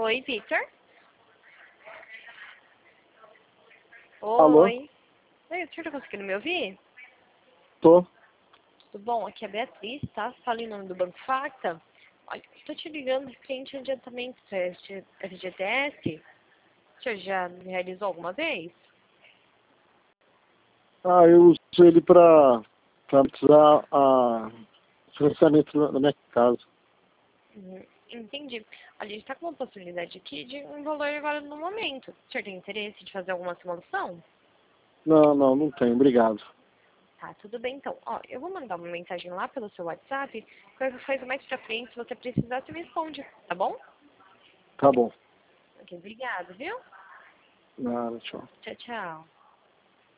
Oi, Victor? Alô? Oi. Oi, o senhor tá conseguindo me ouvir? Tô. Tudo bom? Aqui é a Beatriz, tá? Você fala em nome do Banco Facta? Olha, estou te ligando referente a adiantamento para FGTS. O senhor já realizou alguma vez? Eu uso ele para precisar financiamento da minha casa. Entendi. Olha, a gente está com uma possibilidade aqui de um valor agora no momento. O senhor tem interesse de fazer alguma simulação? Não tenho, obrigado. Tá, tudo bem então. Ó, eu vou mandar uma mensagem lá pelo seu WhatsApp. Qualquer coisa mais pra frente, se você precisar, você me responde, tá bom? Tá bom. Ok, obrigado, viu? Nada, tchau. Tchau, tchau.